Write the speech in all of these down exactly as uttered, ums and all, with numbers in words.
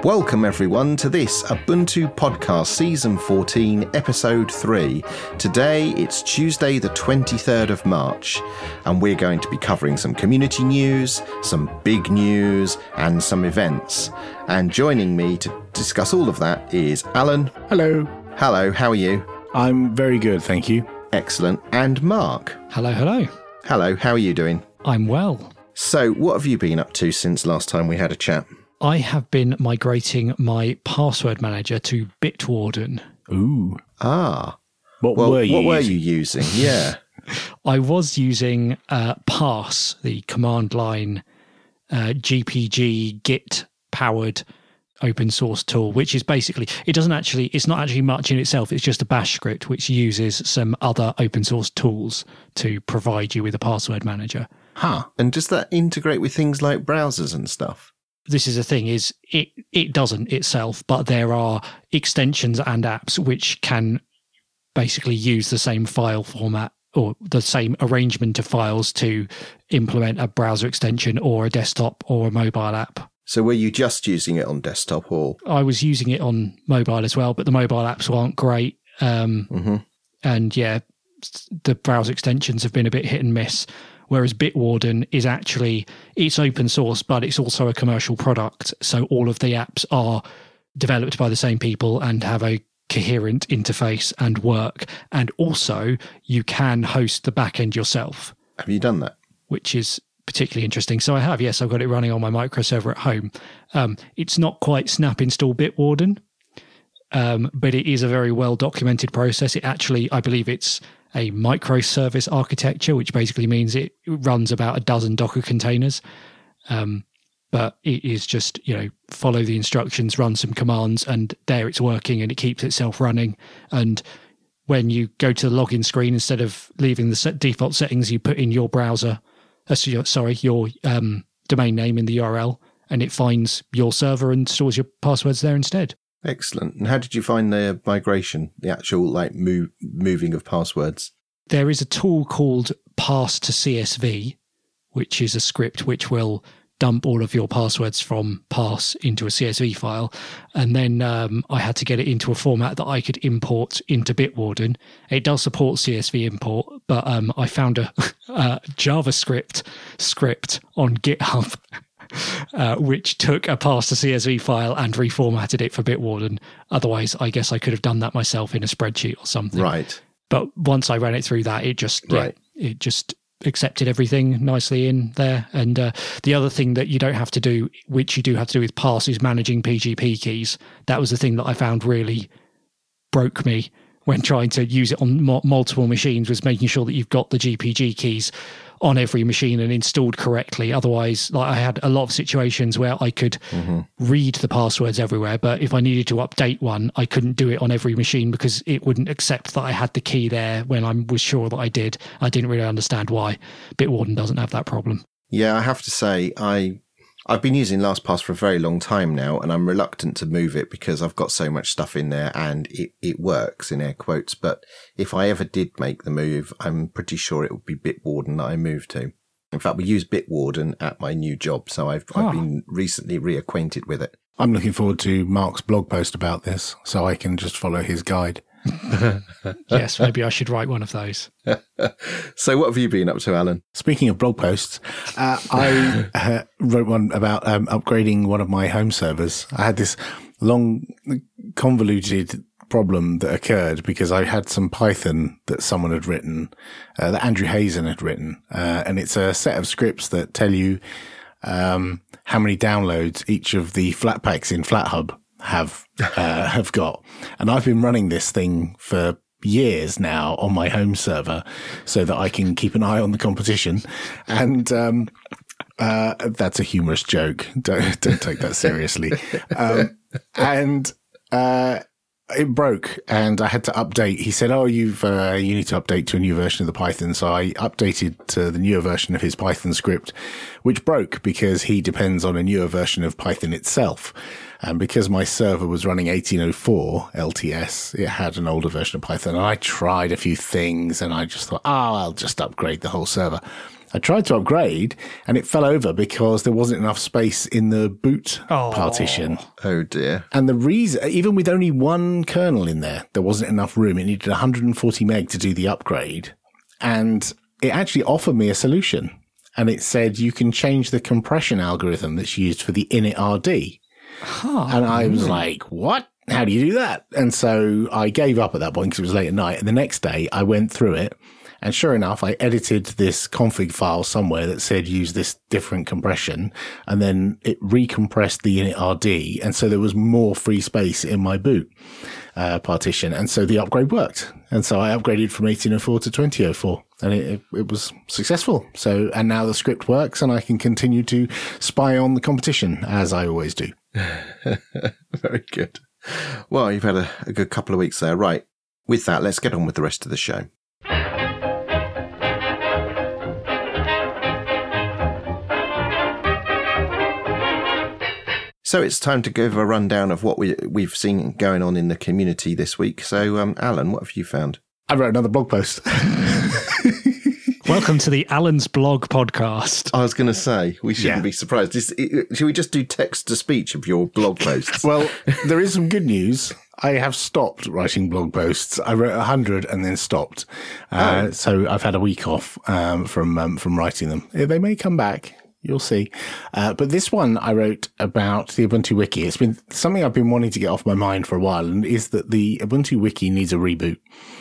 Welcome everyone to this Ubuntu Podcast Season fourteen, Episode three. Today it's Tuesday the twenty-third of March, and we're going to be covering some community news, some big news, and some events. And joining me to discuss all of that is Alan. Hello. Hello, how are you? I'm very good, thank you. Excellent. And Mark. Hello, hello. Hello, how are you doing? I'm well. So, what have you been up to since last time we had a chat? I have been migrating my password manager to Bitwarden. Ooh. Ah. What well, were you What were using? you using? Yeah. I was using uh, Parse, the command line uh, G P G Git powered open source tool, which is basically, it doesn't actually, it's not actually much in itself. It's just a bash script which uses some other open source tools to provide you with a password manager. Huh. And does that integrate with things like browsers and stuff? This is the thing, is it, it doesn't itself, but there are extensions and apps which can basically use the same file format or the same arrangement of files to implement a browser extension or a desktop or a mobile app. So were you just using it on desktop or? I was using it on mobile as well, but the mobile apps aren't great. Um, mm-hmm. And yeah, the browser extensions have been a bit hit and miss. Whereas Bitwarden is actually, it's open source, but it's also a commercial product. So all of the apps are developed by the same people and have a coherent interface and work. And also you can host the backend yourself. Have you done that? Which is particularly interesting. So I have, yes, I've got it running on my microserver at home. Um, it's not quite snap install Bitwarden, um, but it is a very well documented process. It actually, I believe it's a microservice architecture, which basically means it runs about a dozen Docker containers. Um, but it is just, you know, follow the instructions, run some commands, and there it's working and it keeps itself running. And when you go to the login screen, instead of leaving the set default settings, you put in your browser, uh, sorry, your um, domain name in the U R L, and it finds your server and stores your passwords there instead. Excellent. And how did you find the migration, the actual like move, moving of passwords? There is a tool called Parse to C S V, which is a script which will dump all of your passwords from Parse into a C S V file. And then um, I had to get it into a format that I could import into Bitwarden. It does support C S V import, but um, I found a, a JavaScript script on GitHub Uh, which took a Parse to C S V file and reformatted it for Bitwarden. Otherwise, I guess I could have done that myself in a spreadsheet or something. Right. But once I ran it through that, it just right. yeah, it just accepted everything nicely in there. And uh, the other thing that you don't have to do, which you do have to do with Parse, is managing P G P keys. That was the thing that I found really broke me when trying to use it on mo- multiple machines, was making sure that you've got the G P G keys on every machine and installed correctly. Otherwise, like I had a lot of situations where I could mm-hmm. read the passwords everywhere, but if I needed to update one, I couldn't do it on every machine because it wouldn't accept that I had the key there when I was sure that I did. I didn't really understand why. Bitwarden doesn't have that problem. Yeah, I have to say, I, I've been using LastPass for a very long time now, and I'm reluctant to move it because I've got so much stuff in there and it, it works, in air quotes. But if I ever did make the move, I'm pretty sure it would be Bitwarden that I move to. In fact, we use Bitwarden at my new job, so I've, oh. I've been recently reacquainted with it. I'm looking forward to Mark's blog post about this, so I can just follow his guide. Yes, maybe I should write one of those. So what have you been up to, Alan? Speaking of blog posts, uh, I uh, wrote one about um, upgrading one of my home servers. I had this long, convoluted problem that occurred because I had some Python that someone had written, uh, that Andrew Hazen had written, uh, and it's a set of scripts that tell you um, how many downloads each of the Flatpaks in FlatHub have uh, have got. And I've been running this thing for years now on my home server so that I can keep an eye on the competition. And um, uh, that's a humorous joke. Don't, don't take that seriously. Um, and uh, it broke and I had to update. He said, oh, you've uh, you need to update to a new version of the Python. So I updated to the newer version of his Python script, which broke because he depends on a newer version of Python itself. And because my server was running eighteen oh four L T S, it had an older version of Python. And I tried a few things and I just thought, oh, I'll just upgrade the whole server. I tried to upgrade and it fell over because there wasn't enough space in the boot Oh. partition. Oh dear. And the reason, even with only one kernel in there, there wasn't enough room. It needed one hundred forty meg to do the upgrade. And it actually offered me a solution. And it said you can change the compression algorithm that's used for the initRD. Huh. And I was like, what? How do you do that? And so I gave up at that point because it was late at night. And the next day I went through it. And sure enough, I edited this config file somewhere that said use this different compression. And then it recompressed the initRD. And so there was more free space in my boot uh, partition. And so the upgrade worked. And so I upgraded from eighteen oh four to twenty oh four. And it, it, it was successful. So, and now the script works and I can continue to spy on the competition as I always do. Very good. Well, you've had a, a good couple of weeks there. Right. With that, let's get on with the rest of the show. So it's time to give a rundown of what we, we've seen going on in the community this week. So, um, Alan, what have you found? I wrote another blog post. Welcome to the Alan's Blog podcast. I was going to say, we shouldn't Yeah. be surprised. Is, it, should we just do text-to-speech of your blog posts? Well, there is some good news. I have stopped writing blog posts. I wrote a hundred and then stopped. Uh, Oh. So I've had a week off um, from um, from writing them. They may come back. You'll see. Uh, but this one I wrote about the Ubuntu Wiki. It's been something I've been wanting to get off my mind for a while, and is that the Ubuntu Wiki needs a reboot.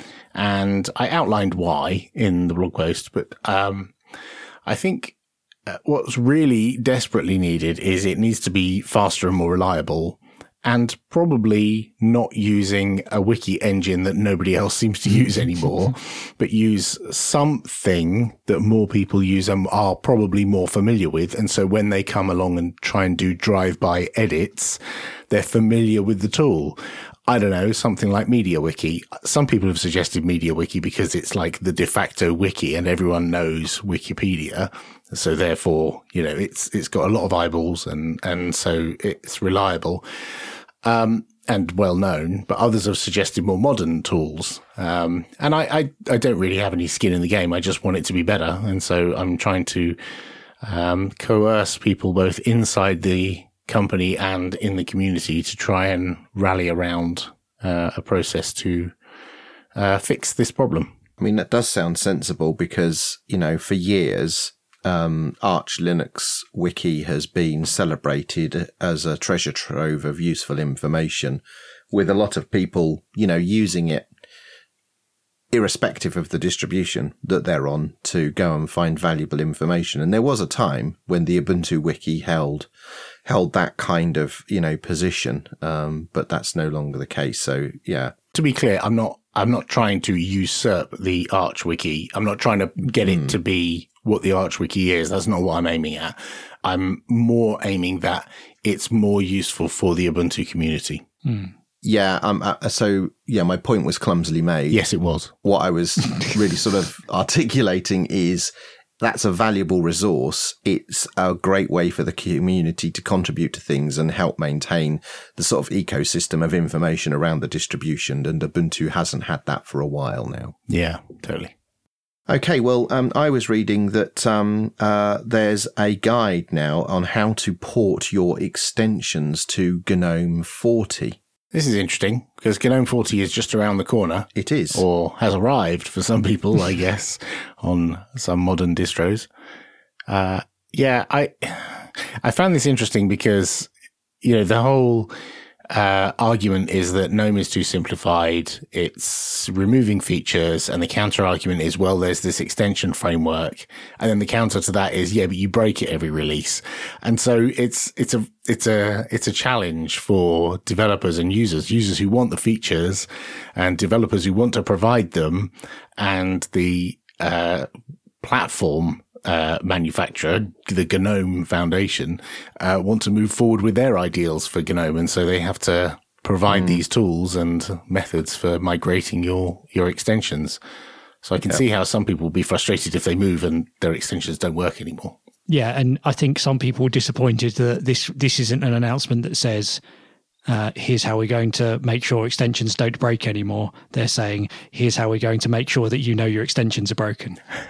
And I outlined why in the blog post, but um, I think uh, what's really desperately needed is it needs to be faster and more reliable, and probably not using a wiki engine that nobody else seems to use anymore, but use something that more people use and are probably more familiar with. And so when they come along and try and do drive-by edits, they're familiar with the tool. I don't know, something like MediaWiki. Some people have suggested MediaWiki because it's like the de facto wiki and everyone knows Wikipedia. So therefore, you know, it's, it's got a lot of eyeballs and, and so it's reliable, um, and well known, but others have suggested more modern tools. Um, and I, I, I don't really have any skin in the game. I just want it to be better. And so I'm trying to, um, coerce people both inside the company and in the community to try and rally around, uh, a process to, uh, fix this problem. I mean, that does sound sensible because, you know, for years, um, Arch Linux Wiki has been celebrated as a treasure trove of useful information, with a lot of people, you know, using it irrespective of the distribution that they're on to go and find valuable information. And there was a time when the Ubuntu Wiki held held that kind of, you know, position, um, but that's no longer the case. So, yeah. To be clear, I'm not, I'm not trying to usurp the Arch Wiki. I'm not trying to get it mm. to be what the Arch Wiki is. That's not what I'm aiming at. I'm more aiming that it's more useful for the Ubuntu community. Mm. Yeah. Um. Uh, so, yeah, my point was clumsily made. Yes, it was. What I was really sort of articulating is that's a valuable resource. It's a great way for the community to contribute to things and help maintain the sort of ecosystem of information around the distribution. And Ubuntu hasn't had that for a while now. Yeah, totally. Okay, well, um, I was reading that um, uh, there's a guide now on how to port your extensions to GNOME forty. This is interesting because GNOME forty is just around the corner. It is. Or has arrived for some people, I guess, on some modern distros. Uh, yeah, I, I found this interesting because, you know, the whole, uh, argument is that GNOME is too simplified. It's removing features, and the counter argument is, well, there's this extension framework. And then the counter to that is, yeah, but you break it every release. And so it's, it's a, it's a, it's a challenge for developers and users, users who want the features and developers who want to provide them, and the, uh, platform Uh, manufacturer, the GNOME Foundation, uh, want to move forward with their ideals for GNOME. And so they have to provide mm. these tools and methods for migrating your, your extensions. So I can yep. see how some people will be frustrated if they move and their extensions don't work anymore. Yeah. And I think some people are disappointed that this, this isn't an announcement that says, uh, here's how we're going to make sure extensions don't break anymore. They're saying, here's how we're going to make sure that you know your extensions are broken.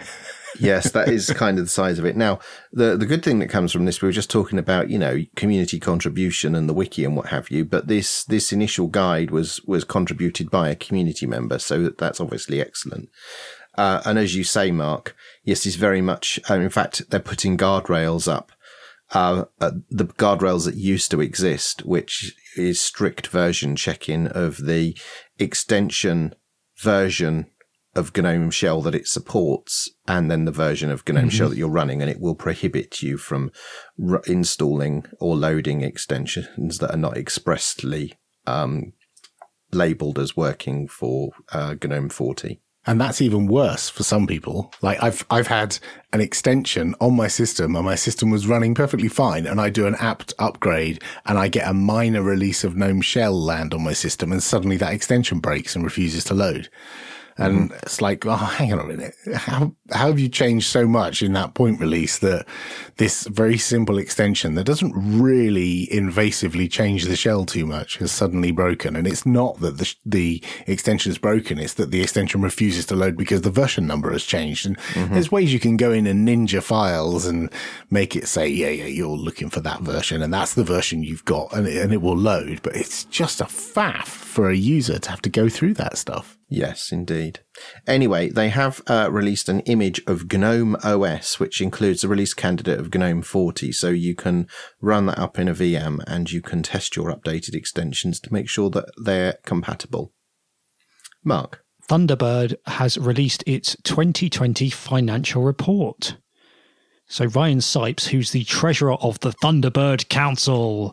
Yes, that is kind of the size of it. Now, the the good thing that comes from this, we were just talking about, you know, community contribution and the wiki and what have you. But this this initial guide was was contributed by a community member, so that's obviously excellent. Uh, and as you say, Mark, yes, it's very much. Uh, in fact, they're putting guardrails up. Uh, uh, the guardrails that used to exist, which is strict version checking of the extension version of GNOME Shell that it supports, and then the version of GNOME mm-hmm. Shell that you're running, and it will prohibit you from r- installing or loading extensions that are not expressly um, labeled as working for uh, GNOME forty. And that's even worse for some people. Like I've I've had an extension on my system and my system was running perfectly fine, and I do an apt upgrade and I get a minor release of GNOME Shell land on my system, and suddenly that extension breaks and refuses to load. And mm. it's like, oh, hang on a minute. How, how have you changed so much in that point release that this very simple extension that doesn't really invasively change the shell too much has suddenly broken? And it's not that the, the extension is broken. It's that the extension refuses to load because the version number has changed. And mm-hmm. there's ways you can go in and ninja files and make it say, yeah, yeah, you're looking for that version and that's the version you've got, and it, and it will load. But it's just a faff for a user to have to go through that stuff. Yes, indeed. Anyway, they have uh, released an image of GNOME O S, which includes the release candidate of GNOME forty. So you can run that up in a V M and you can test your updated extensions to make sure that they're compatible. Mark? Thunderbird has released its twenty twenty financial report. So Ryan Sipes, who's the treasurer of the Thunderbird Council...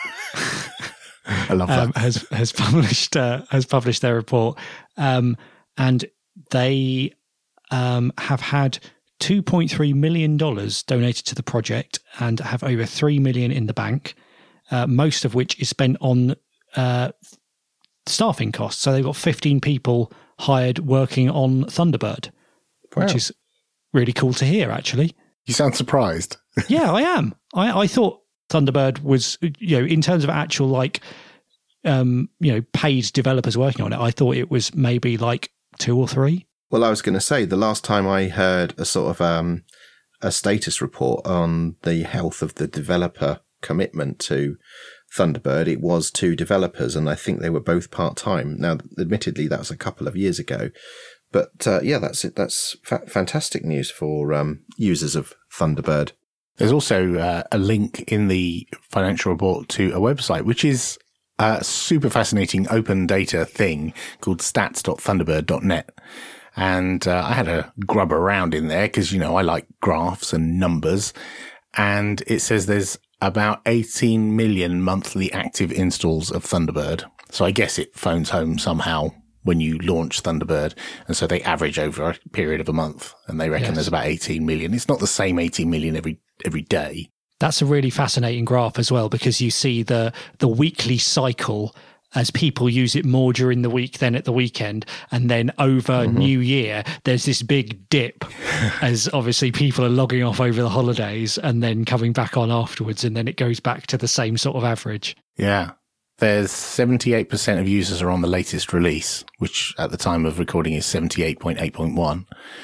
I love that. Um, has has published uh, has published their report, um, and they um, have had two point three million dollars donated to the project and have over three million dollars in the bank, uh, most of which is spent on uh, staffing costs. So they've got fifteen people hired working on Thunderbird, wow. which is really cool to hear, actually. You sound surprised. Yeah, I am. I, I thought Thunderbird was, you know, in terms of actual, like, um, you know, paid developers working on it, I thought it was maybe like two or three. Well, I was going to say, the last time I heard a sort of um, a status report on the health of the developer commitment to Thunderbird, it was two developers, and I think they were both part-time. Now, admittedly, that was a couple of years ago. But uh, yeah, that's it. That's fa- fantastic news for um, users of Thunderbird. There's also uh, a link in the financial report to a website, which is a super fascinating open data thing called stats dot thunderbird dot net. And uh, I had a grub around in there because, you know, I like graphs and numbers. And it says there's about eighteen million monthly active installs of Thunderbird. So I guess it phones home somehow when you launch Thunderbird. And so they average over a period of a month, and they reckon yes. there's about eighteen million. It's not the same eighteen million every every day. That's a really fascinating graph as well, because you see the the weekly cycle as people use it more during the week than at the weekend. And then over mm-hmm. New Year, there's this big dip as obviously people are logging off over the holidays and then coming back on afterwards. And then it goes back to the same sort of average. Yeah. There's seventy-eight percent of users are on the latest release, which at the time of recording is seventy-eight point eight point one.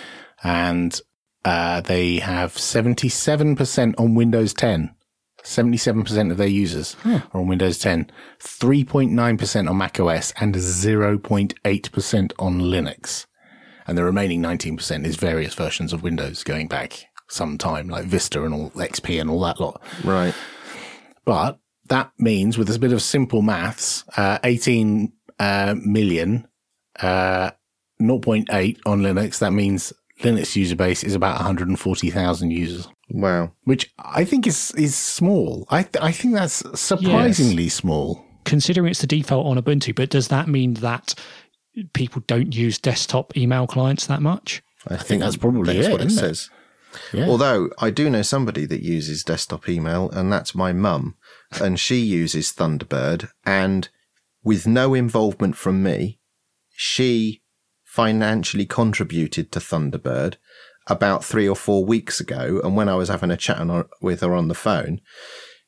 And uh, they have seventy-seven percent on Windows ten. seventy-seven percent of their users hmm. are on Windows ten, three point nine percent on macOS, and zero point eight percent on Linux. And the remaining nineteen percent is various versions of Windows going back some time, like Vista and all X P and all that lot. Right. But that means, with a bit of simple maths, uh, eighteen uh, million, uh, zero point eight on Linux. That means Linux user base is about one hundred forty thousand users. Wow. Which I think is is small. I th- I think that's surprisingly yes. small. Considering it's the default on Ubuntu, but does that mean that people don't use desktop email clients that much? I think, I think that's probably that's it, what it isn't says. It? Yeah. Although I do know somebody that uses desktop email, and that's my mum, and she uses Thunderbird, and with no involvement from me, she financially contributed to Thunderbird about three or four weeks ago. And when I was having a chat on, with her on the phone,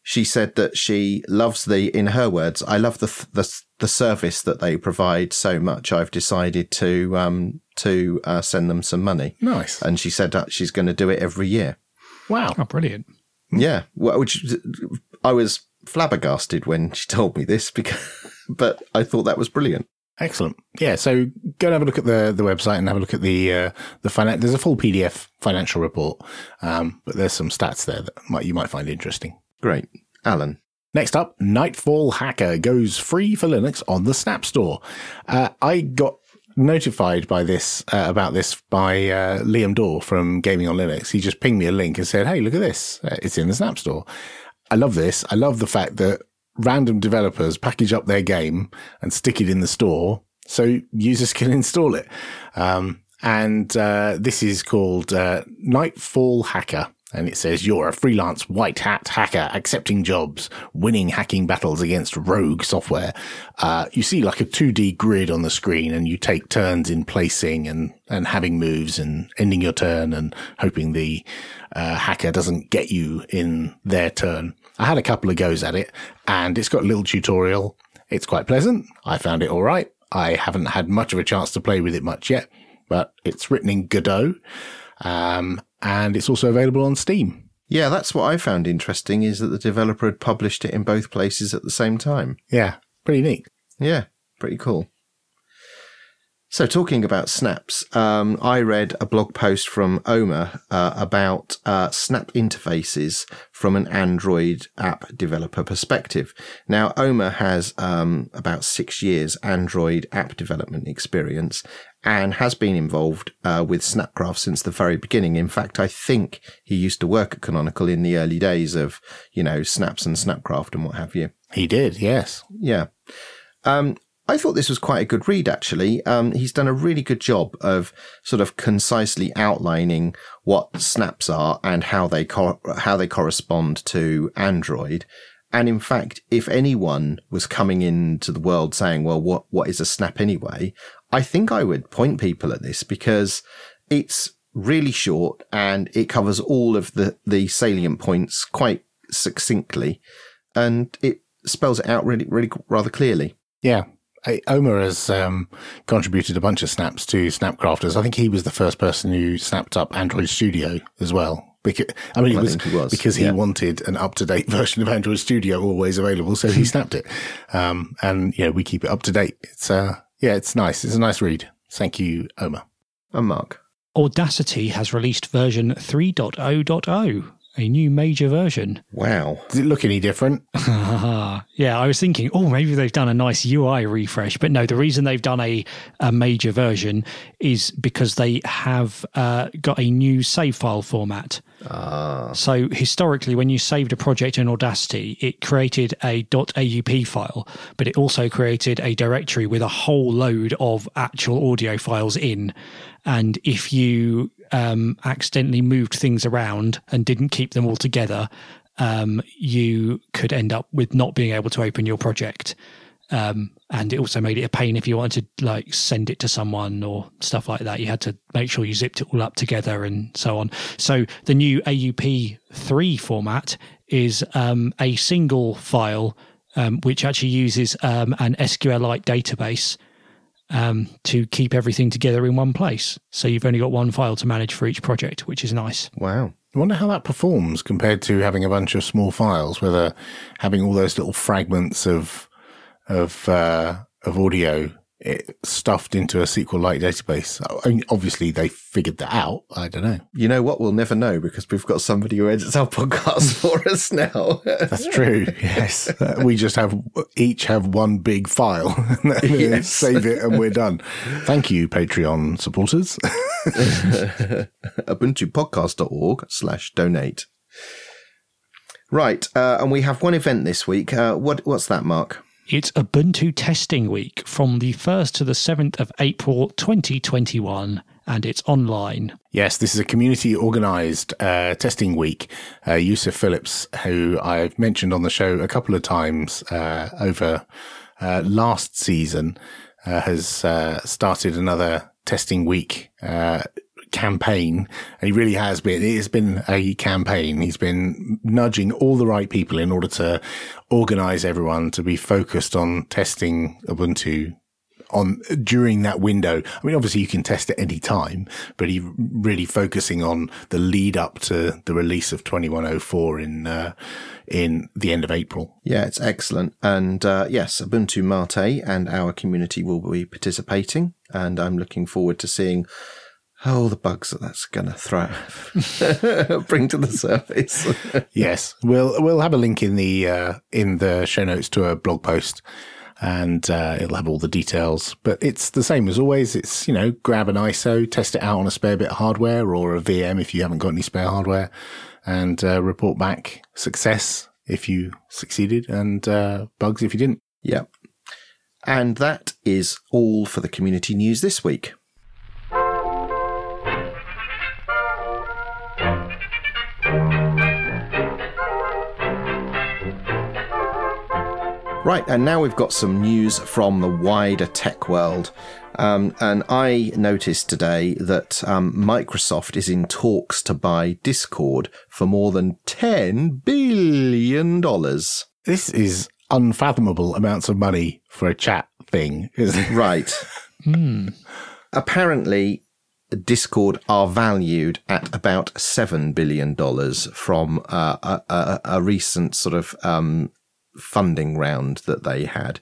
she said that she loves the, in her words, I love the the, the service that they provide so much. I've decided to um to uh, send them some money. Nice. And she said that she's going to do it every year. Wow. Oh, brilliant. Yeah. Well, which I was flabbergasted when she told me this, because, but I thought that was brilliant. Excellent. Yeah, so go and have a look at the, the website and have a look at the uh, the finan- There's a full P D F financial report, um, but there's some stats there that might you might find interesting. Great. Alan. Next up, Nightfall Hacker goes free for Linux on the Snap Store. Uh, I got notified by this uh, about this by uh, Liam Dorr from Gaming on Linux. He just pinged me a link and said, hey, look at this. Uh, it's in the Snap Store. I love this. I love the fact that random developers package up their game and stick it in the store so users can install it. Um, and uh, this is called uh, Nightfall Hacker. And it says, you're a freelance white hat hacker accepting jobs, winning hacking battles against rogue software. Uh, you see like a two D grid on the screen and you take turns in placing and, and having moves and ending your turn and hoping the uh, hacker doesn't get you in their turn. I had a couple of goes at it and it's got a little tutorial. It's quite pleasant. I found it all right. I haven't had much of a chance to play with it much yet, but it's written in Godot. Um, and it's also available on Steam. Yeah, that's what I found interesting, is that the developer had published it in both places at the same time. Yeah, pretty neat. Yeah, pretty cool. So talking about snaps, um, I read a blog post from Omer uh, about uh, snap interfaces from an Android app developer perspective. Now, Omer has um, about six years Android app development experience and has been involved uh, with Snapcraft since the very beginning. In fact, I think he used to work at Canonical in the early days of, you know, Snaps and Snapcraft and what have you. He did, yes. Yeah. Um, I thought this was quite a good read, actually. Um, he's done a really good job of sort of concisely outlining what snaps are and how they co- how they correspond to Android. And in fact, if anyone was coming into the world saying, well, what, what is a snap anyway? I think I would point people at this, because it's really short and it covers all of the, the salient points quite succinctly, and it spells it out really, really rather clearly. Yeah. Omer has um, contributed a bunch of snaps to Snapcrafters. I think he was the first person who snapped up Android Studio as well. Because, I mean, it I was, think he was because he yeah. wanted an up-to-date version of Android Studio always available, so he snapped it. Um, and, yeah, we keep it up to date. It's, uh, yeah, it's nice. It's a nice read. Thank you, Omer. And Mark. Audacity has released version three point oh point oh, a new major version. Wow. Does it look any different? Yeah, I was thinking, oh, maybe they've done a nice U I refresh. But no, the reason they've done a, a major version is because they have uh, got a new save file format. Ah. So historically, when you saved a project in Audacity, it created a .aup file, but it also created a directory with a whole load of actual audio files in. And if you um, accidentally moved things around and didn't keep them all together, um, you could end up with not being able to open your project. Um, and it also made it a pain if you wanted to like send it to someone or stuff like that. You had to make sure you zipped it all up together and so on. So the new A U P three format is um, a single file, um, which actually uses um, an SQLite database um, to keep everything together in one place. So you've only got one file to manage for each project, which is nice. Wow. I wonder how that performs compared to having a bunch of small files, whether having all those little fragments of of uh, of audio it, stuffed into a SQLite database. I mean, obviously, they figured that out. I don't know. You know what? We'll never know, because we've got somebody who edits our podcast for us now. That's true. Yes. Uh, we just have each have one big file. Yes. Save it and we're done. Thank you, Patreon supporters. ubuntupodcast.org slash donate. Right. Uh, and we have one event this week. Uh, what What's that, Mark? It's Ubuntu Testing Week from the first to the seventh of April twenty twenty-one, and it's online. Yes, this is a community-organised uh, testing week. Uh, Yusuf Phillips, who I've mentioned on the show a couple of times uh, over uh, last season, uh, has uh, started another testing week uh, campaign, and he really has been. It has been a campaign. He's been nudging all the right people in order to organize everyone to be focused on testing Ubuntu on during that window. I mean, obviously you can test at any time, but he really focusing on the lead up to the release of twenty-one oh four in uh, in the end of April. Yeah, it's excellent. And uh, yes, Ubuntu Mate and our community will be participating, and I'm looking forward to seeing all the bugs that that's going to throw, bring to the surface. Yes, we'll we'll have a link in the uh, in the show notes to a blog post. And uh, it'll have all the details. But it's the same as always. It's, you know, grab an I S O, test it out on a spare bit of hardware or a V M if you haven't got any spare hardware, and uh, report back success if you succeeded and uh, bugs if you didn't. Yeah. And that is all for the community news this week. Right, and now we've got some news from the wider tech world. Um, and I noticed today that um, Microsoft is in talks to buy Discord for more than ten billion dollars. This is unfathomable amounts of money for a chat thing, isn't it? Right. Hmm. Apparently, Discord are valued at about seven billion dollars from uh, a, a, a recent sort of um, funding round that they had.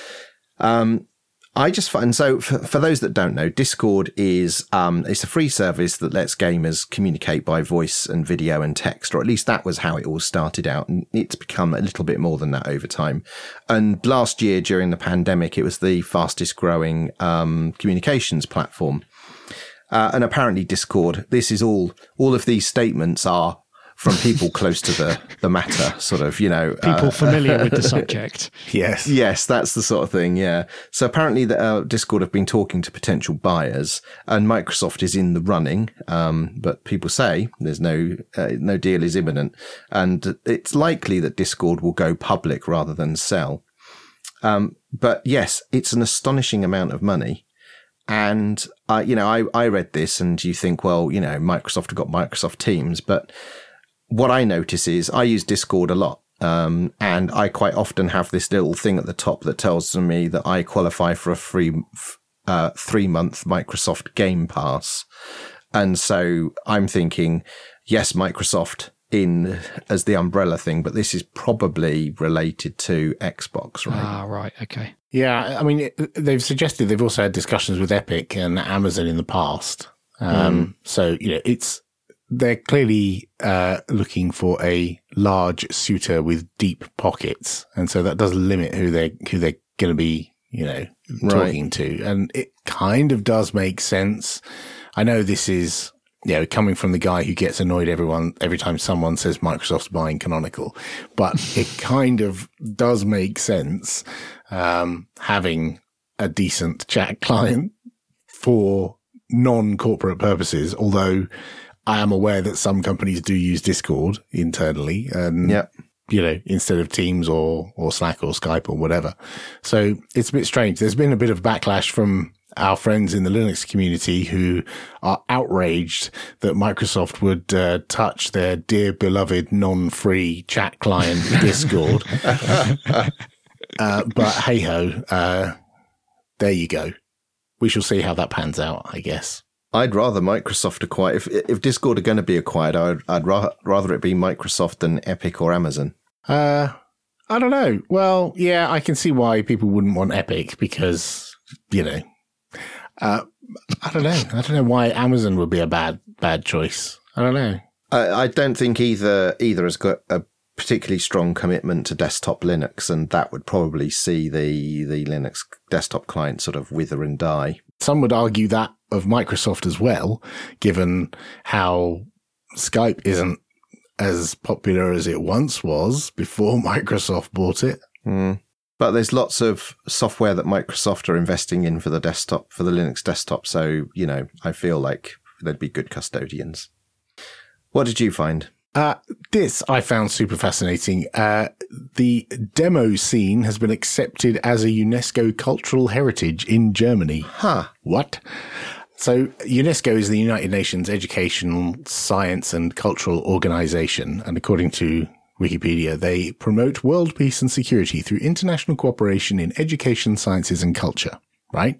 Um, I just find, so for, for those that don't know, Discord is, um, it's a free service that lets gamers communicate by voice and video and text, or at least that was how it all started out. And it's become a little bit more than that over time. And last year during the pandemic, it was the fastest growing, um, communications platform. Uh, and apparently Discord, this is all, all of these statements are from people close to the, the matter, sort of, you know. People uh, familiar with the subject. Yes. Yes, that's the sort of thing, yeah. So apparently the, uh, Discord have been talking to potential buyers, and Microsoft is in the running, um, but people say there's no uh, no deal is imminent, and it's likely that Discord will go public rather than sell. Um, but yes, it's an astonishing amount of money. And, uh, you know, I, I read this and you think, well, you know, Microsoft have got Microsoft Teams, but what I notice is I use Discord a lot, um, and I quite often have this little thing at the top that tells me that I qualify for a free uh, three-month Microsoft Game Pass. And so I'm thinking, yes, Microsoft in as the umbrella thing, but this is probably related to Xbox, right? Ah, right. Okay. Yeah, I mean, it, they've suggested they've also had discussions with Epic and Amazon in the past. Um, mm. So, you know, it's, they're clearly uh, looking for a large suitor with deep pockets, and so that does limit who they who they're going to be, you know, talking right. to. And it kind of does make sense. I know this is, you know, coming from the guy who gets annoyed everyone every time someone says Microsoft's buying Canonical, but it kind of does make sense um, having a decent chat client for non-corporate purposes, although I am aware that some companies do use Discord internally, and yep. you know, instead of Teams or, or Slack or Skype or whatever. So it's a bit strange. There's been a bit of backlash from our friends in the Linux community who are outraged that Microsoft would uh, touch their dear beloved non-free chat client Discord. uh, but hey ho, uh, there you go. We shall see how that pans out, I guess. I'd rather Microsoft acquire, if if Discord are going to be acquired, I'd, I'd ra- rather it be Microsoft than Epic or Amazon. Uh, I don't know. Well, yeah, I can see why people wouldn't want Epic because, you know, uh, I don't know. I don't know why Amazon would be a bad, bad choice. I don't know. I, I don't think either, either has got a particularly strong commitment to desktop Linux, and that would probably see the, the Linux desktop client sort of wither and die. Some would argue that of Microsoft as well, given how Skype isn't as popular as it once was before Microsoft bought it. Mm. But there's lots of software that Microsoft are investing in for the desktop, for the Linux desktop. So, you know, I feel like they'd be good custodians. What did you find? Uh, this I found super fascinating. Uh, the demo scene has been accepted as a UNESCO cultural heritage in Germany. Huh. What? So UNESCO is the United Nations Educational, Science and Cultural Organization. And according to Wikipedia, they promote world peace and security through international cooperation in education, sciences and culture, right?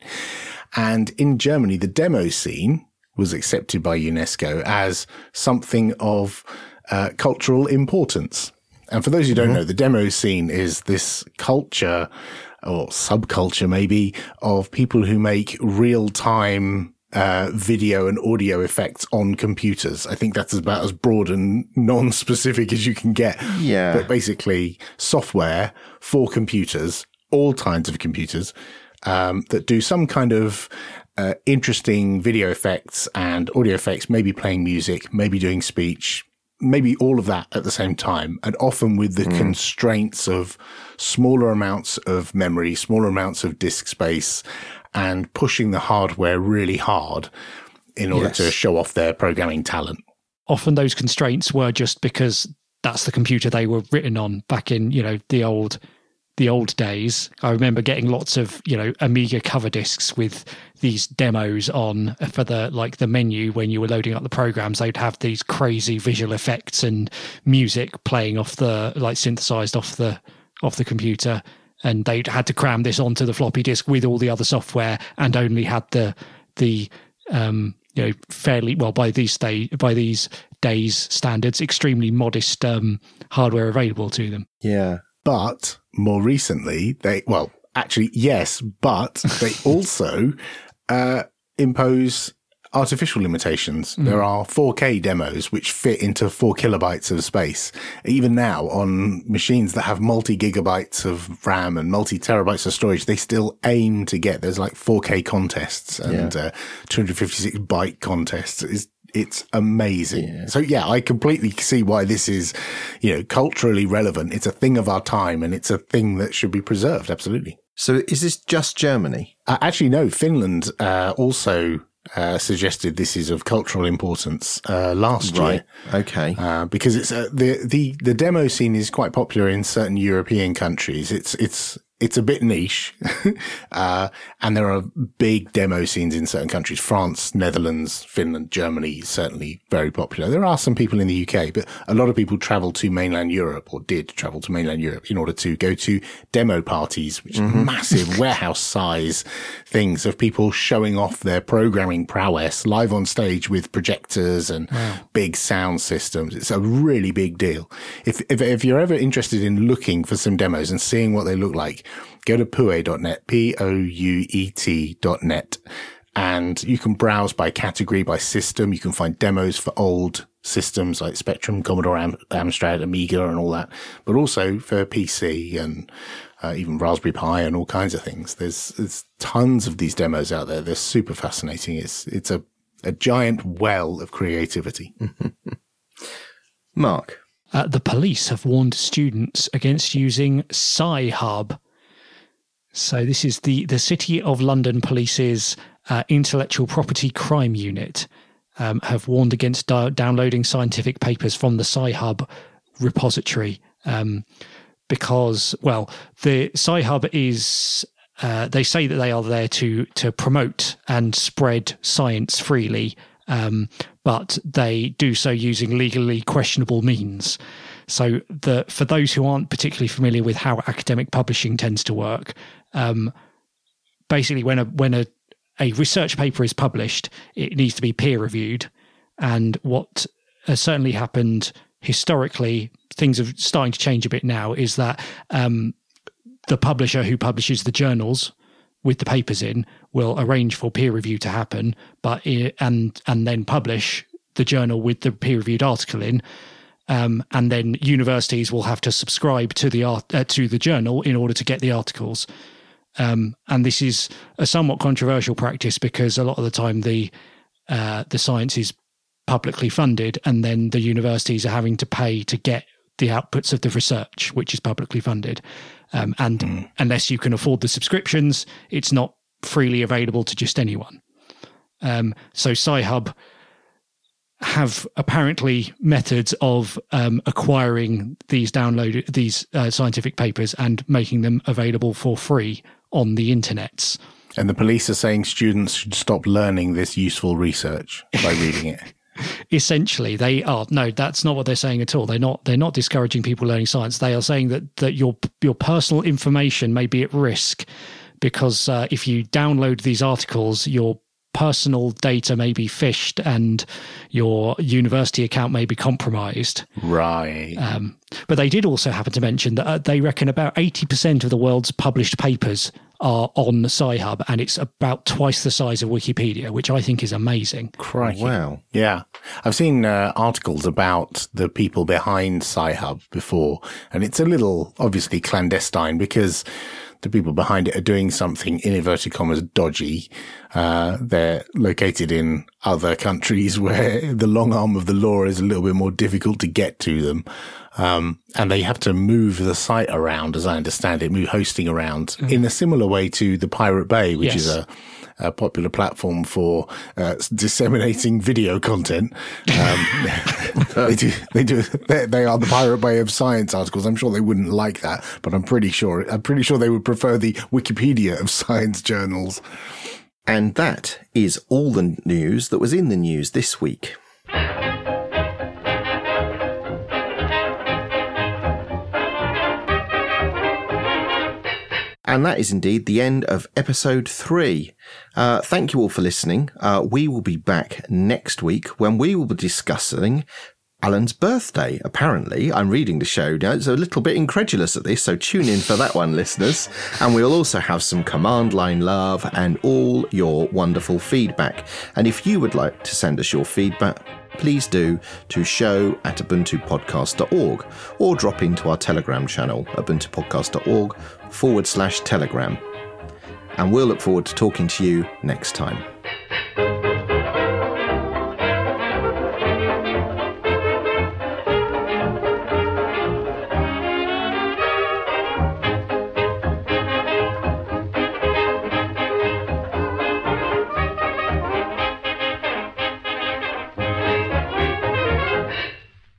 And in Germany, the demo scene was accepted by UNESCO as something of uh, cultural importance. And for those who don't mm-hmm. know, the demo scene is this culture or subculture maybe of people who make real-time Uh, video and audio effects on computers. I think that's about as broad and non-specific as you can get. Yeah. But basically software for computers, all kinds of computers, um, that do some kind of uh, interesting video effects and audio effects, maybe playing music, maybe doing speech, maybe all of that at the same time, and often with the mm. constraints of smaller amounts of memory, smaller amounts of disk space, and pushing the hardware really hard in order yes. to show off their programming talent. Often those constraints were just because that's the computer they were written on back in, you know, the old the old days. I remember getting lots of, you know, Amiga cover discs with these demos on for the, like the menu when you were loading up the programs. They'd have these crazy visual effects and music playing off the, like synthesized off the off the computer. And they had to cram this onto the floppy disk with all the other software, and only had the the um, you know fairly well by these day by these days standards extremely modest um, hardware available to them. Yeah, but more recently they well actually yes, but they also uh, impose artificial limitations. Mm. There are four K demos which fit into four kilobytes of space. Even now on machines that have multi gigabytes of RAM and multi terabytes of storage, they still aim to get, there's like four K contests and yeah. uh, two hundred fifty-six byte contests. It's, it's amazing. Yeah. So yeah, I completely see why this is, you know, culturally relevant. It's a thing of our time and it's a thing that should be preserved. Absolutely. So is this just Germany? Uh, actually, no, Finland, uh, also Uh, suggested this is of cultural importance uh, last right. year. Okay, uh, because it's uh, the the the demo scene is quite popular in certain European countries. It's it's it's a bit niche, uh, and there are big demo scenes in certain countries. France, Netherlands, Finland, Germany, certainly very popular. There are some people in the U K, but a lot of people travel to mainland Europe, or did travel to mainland Europe, in order to go to demo parties, which mm-hmm. are massive warehouse-size things of people showing off their programming prowess live on stage with projectors and wow. big sound systems. It's a really big deal. If, if if you're ever interested in looking for some demos and seeing what they look like, go to P O U E dot net, P O U E T dot net, and you can browse by category, by system. You can find demos for old systems like Spectrum, Commodore, Am- Amstrad, Amiga and all that, but also for P C and uh, even Raspberry Pi and all kinds of things. There's, there's tons of these demos out there. They're super fascinating. It's, it's a, a giant well of creativity. Mark. Uh, the police have warned students against using Sci-Hub. So this is the, the City of London Police's uh, Intellectual Property Crime Unit um, have warned against do- downloading scientific papers from the Sci-Hub repository um, because, well, the Sci-Hub is... Uh, they say that they are there to to promote and spread science freely, um, but they do so using legally questionable means. So the for those who aren't particularly familiar with how academic publishing tends to work, um, basically when a when a, a research paper is published, it needs to be peer reviewed. And what has certainly happened historically, things are starting to change a bit now, is that um, the publisher who publishes the journals with the papers in will arrange for peer review to happen, but and and then publish the journal with the peer reviewed article in. Um, and then universities will have to subscribe to the art, uh, to the journal in order to get the articles. Um, and this is a somewhat controversial practice because a lot of the time the uh, the science is publicly funded, and then the universities are having to pay to get the outputs of the research, which is publicly funded. Um, and mm. unless you can afford the subscriptions, it's not freely available to just anyone. Um, so Sci-Hub have apparently methods of um, acquiring these downloaded these uh, scientific papers and making them available for free on the internets. And the police are saying students should stop learning this useful research by reading it. Essentially, they are no. That's not what they're saying at all. They're not. They're not discouraging people learning science. They are saying that that your your personal information may be at risk because uh, if you download these articles, your personal data may be phished and your university account may be compromised. Right. Um, but they did also happen to mention that uh, they reckon about eighty percent of the world's published papers are on Sci-Hub, and it's about twice the size of Wikipedia, which I think is amazing. Crikey. Wow. Yeah. I've seen uh, articles about the people behind Sci-Hub before, and it's a little obviously clandestine because the people behind it are doing something, in inverted commas, dodgy. Uh, they're located in other countries where the long arm of the law is a little bit more difficult to get to them. Um, and they have to move the site around, as I understand it, move hosting around mm. in a similar way to the Pirate Bay, which yes. is a, a popular platform for uh, disseminating video content. Um, they do, they do, they, they are the Pirate Bay of science articles. I'm sure they wouldn't like that, but I'm pretty sure, I'm pretty sure they would prefer the Wikipedia of science journals. And that is all the news that was in the news this week. And that is indeed the end of episode three. Uh, thank you all for listening. Uh, we will be back next week when we will be discussing Alan's birthday. Apparently, I'm reading the show now. It's a little bit incredulous at this, so tune in for that one, listeners. And we'll also have some command line love and all your wonderful feedback. And if you would like to send us your feedback, please do to show at ubuntu podcast dot org or drop into our Telegram channel, ubuntupodcast.org forward slash Telegram. And we'll look forward to talking to you next time.